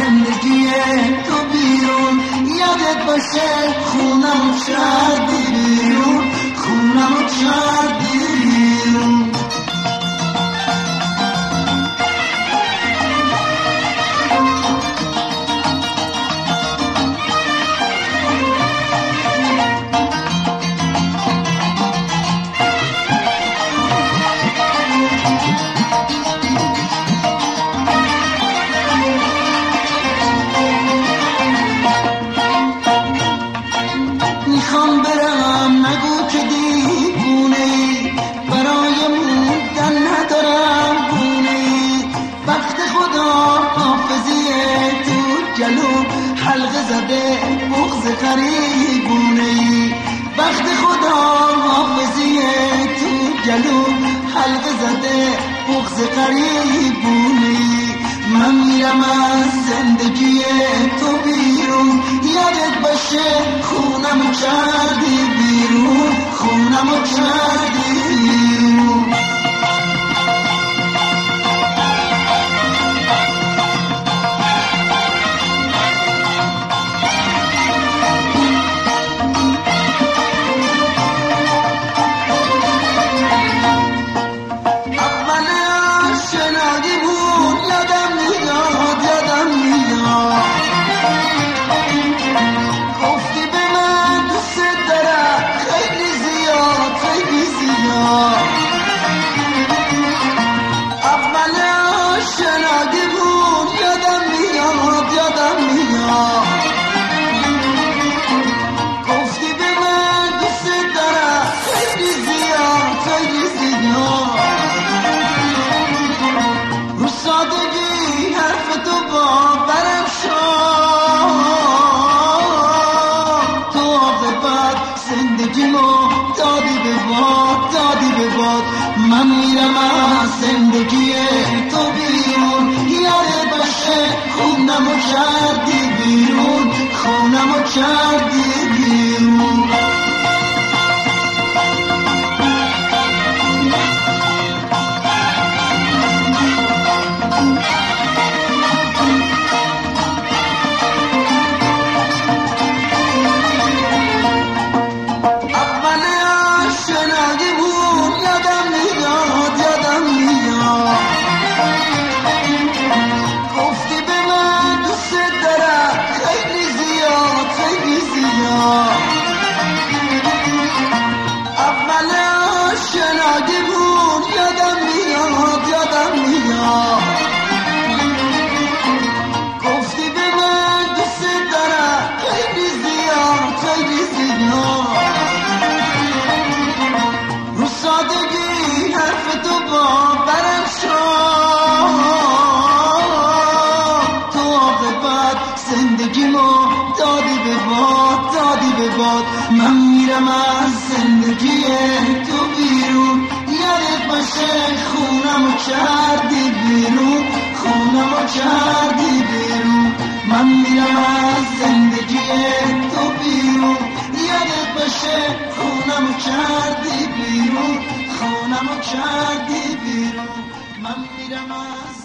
زندگی تو بیرون، یادت باشه خونمو کردی بیرون، خونمو کردی بیرون. میخوام برم نگو که دیوونه ای، برای موندن ندارم گونه ای، وقت خدا حافظیه تو جلو حلقه زده بغض غریبونه ای، وقت خدا حافظیه تو جلو حلقه زده بغض غریبونه ای. من میرم از زندگی تو بیرون، یادت باشه خونمو کردی بیرون، خونمو کردی بیرون. من میرم از زندگی تو بیرون، یادت باشه خونمو کردی بیرون، خونمو کردی بیرون. گفتی به من دوست دارم خیلی زیاد خیلی زیاد، رو سادگی حرف تو باورم شد، تو عاقبت زندگیمو دادی به باد، دادی به باد. من میرم از زندگی تو بیرون، یادت باشه خونمو کردی بیرون، خونمو کردی بیرون. من میرم از زندگی تو بیرون، یادت باشه خونمو کردی بیرون، خونمو کردی بیرون. من میرم از